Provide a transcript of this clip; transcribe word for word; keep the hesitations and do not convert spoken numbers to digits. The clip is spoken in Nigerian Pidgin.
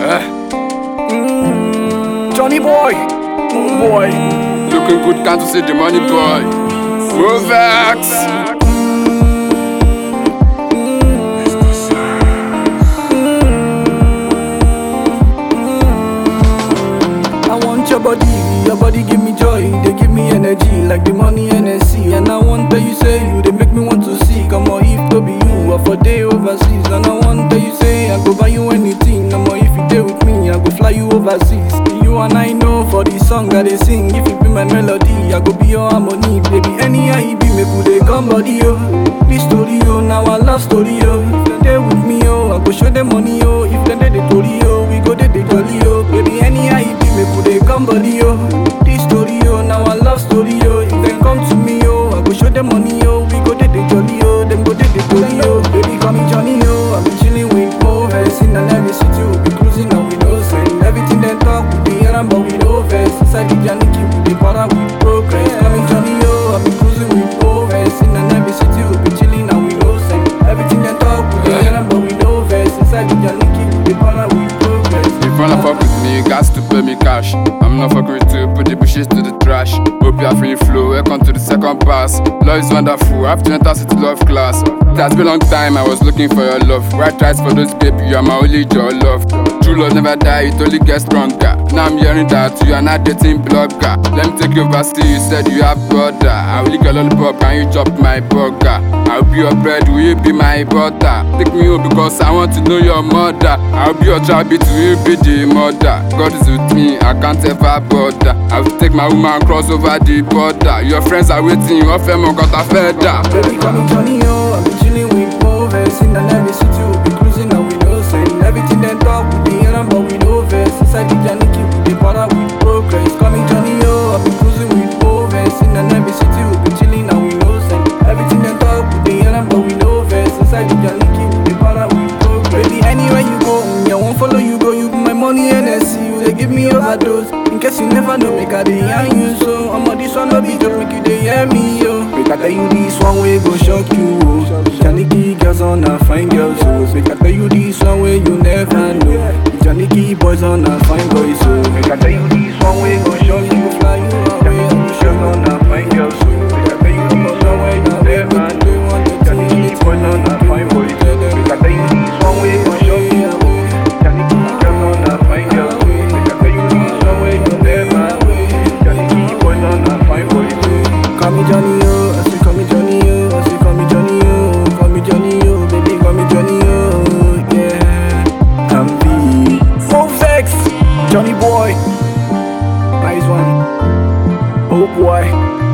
Mm, Johnny boy, oh boy, looking good, can't you see the money boy? Movex. I want your body, your body give me joy, they give me energy like the money N S C. And I want that you say you, they make me want to see. Come on, if to be you, or for day overseas. And I want that you say I go buy you anything. Come on, if you stay with me, I go fly you overseas. You and I know for the song that they sing. If you be my melody, I go be your harmony. Baby, anyhow you be, me put they come body, yo. This story, yo, now I love story, yo. If they there with me, yo, I go show them money, yo. If they there, they story, yo, we go there, they jolly, yo. Baby, anyhow you be, me put they come body, yo. This story, yo, now I love story, yo. If they come to me, yo, I go show them money, yo. We go there, they jolly, yo. Them go there, they jolly, yo. Baby, call me Johnny, yo. I be chilling with Movex in and every city, we be cruising on with no send. Everything they talk, we be hearing, but we no vex. Inside the journey, keep we dey para with progress. Call me Johnny, yo. I be cruising with Movex in and every city, we be chilling and we no send. Everything they talk, we be hearing, but we no vex. Inside the journey, keep we dey para with progress. If you wanna fuck with me, you got to pay me cash. I'm not fucking with you, put the bushes to the trash. Hope you are free flow, welcome to the second pass. Love is wonderful, I have to enter city love class. It has been a long time, I was looking for your love. Right tries for those baby, you are my only your love. True love never die, it only gets stronger. Now I'm hearing that you are not dating blogger. Let me take you overseas, you said you have brother. I will lick your lollipop, can you chop my burger? I will be your bread, will you be my butter? Take me home because I want to know your mother. I will be your child, will you be the mother? God is with me, I can't ever bother. I will take my woman cross over the border. Your friends are waiting, you offer more got a feather. Baby, call me Johnny, yo. I be chilling with Movex in and every city, we be cruising and we no send. Everything they talk, we be hearing, but we no vex. Inside the journey, keep we dey para with progress. Call me Johnny, yo. I be cruising with Movex in and every city, we be chilling and we no send. Everything they talk, we be hearing, but we no vex. Inside the journey, keep we dey para with progress. Baby, anywhere you go, me I won't follow you go. You be my money N S C, you they give me overdose. In case you never know, make I dey yarn you so. Omo, this one no be joke, make you dey hear me, yo. Make I tell you this one way go shock you, oh. Janiki girls on a fine girls, oh. Make I tell you this one way you never know. Janiki boys on a fine boys, oh. Make I tell you this one way go shock you, fly you away. Girls on a fine girls, oh. Make I tell you this one way you never know. Janiki boys on a fine boys, oh. Make I tell you this one way go shock you, Janiki girls on a fine girls, oh. Make I tell you this one way you never know. Janiki boys on a fine boys, oh. Call me Johnny, yo. I say call me Johnny, yo. I say call me Johnny, yo. Call me Johnny, yo. Baby, call me Johnny, yo. Yeah, I'm the Movex, Johnny boy. Nice one. Oh boy.